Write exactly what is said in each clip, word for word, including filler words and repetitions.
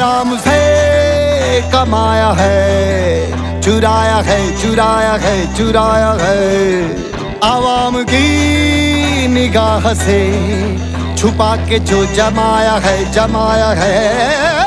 नाम से कमाया है, चुराया है चुराया है चुराया है। आवाम की निगाह से छुपा के जो जमाया है जमाया है।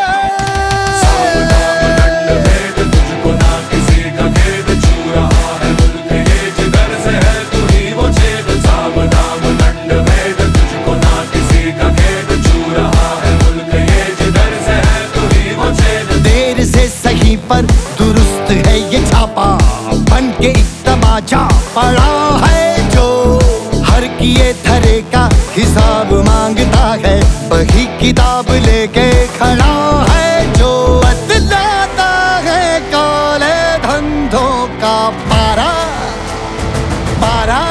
पर दुरुस्त है ये छापा, बन के एक तमाचा पड़ा है जो हर किए धरे का हिसाब मांगता है। वही किताब लेके खड़ा है जो बदलाता है काले धंधों का पारा पारा।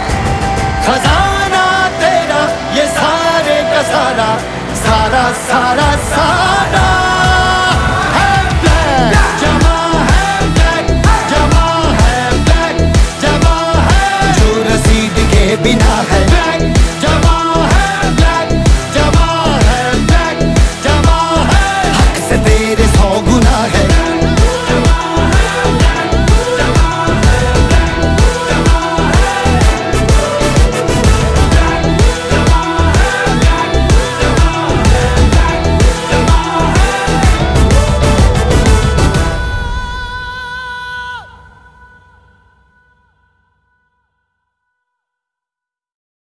खजाना तेरा ये सारे का सारा सारा सारा सारा।